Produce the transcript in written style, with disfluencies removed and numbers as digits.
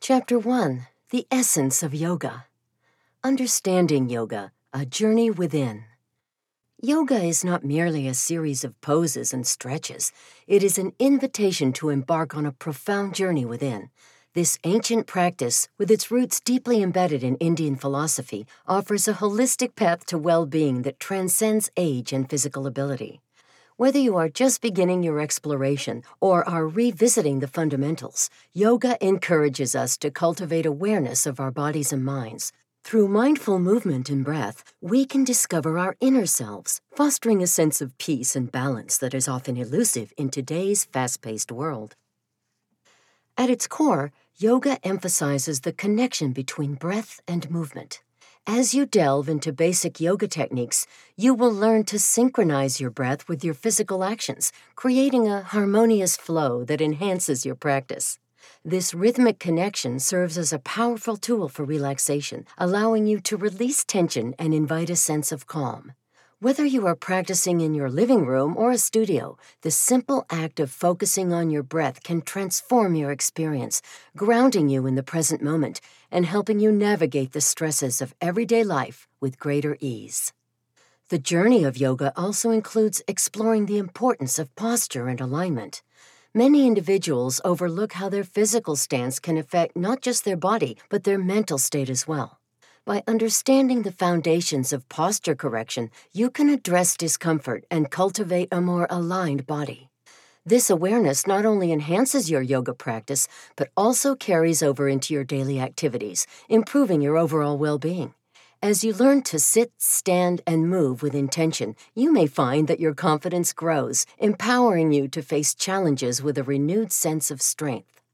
Chapter 1: The Essence of Yoga. Understanding Yoga, a Journey Within. Yoga is not merely a series of poses and stretches. It is an invitation to embark on a profound journey within. This ancient practice, with its roots deeply embedded in Indian philosophy, offers a holistic path to well-being that transcends age and physical ability. Whether you are just beginning your exploration or are revisiting the fundamentals, yoga encourages us to cultivate awareness of our bodies and minds. Through mindful movement and breath, we can discover our inner selves, fostering a sense of peace and balance that is often elusive in today's fast-paced world. At its core, yoga emphasizes the connection between breath and movement. As you delve into basic yoga techniques, you will learn to synchronize your breath with your physical actions, creating a harmonious flow that enhances your practice. This rhythmic connection serves as a powerful tool for relaxation, allowing you to release tension and invite a sense of calm. Whether you are practicing in your living room or a studio, the simple act of focusing on your breath can transform your experience, grounding you in the present moment and helping you navigate the stresses of everyday life with greater ease. The journey of yoga also includes exploring the importance of posture and alignment. Many individuals overlook how their physical stance can affect not just their body, but their mental state as well. By understanding the foundations of posture correction, you can address discomfort and cultivate a more aligned body. This awareness not only enhances your yoga practice, but also carries over into your daily activities, improving your overall well-being. As you learn to sit, stand, and move with intention, you may find that your confidence grows, empowering you to face challenges with a renewed sense of strength.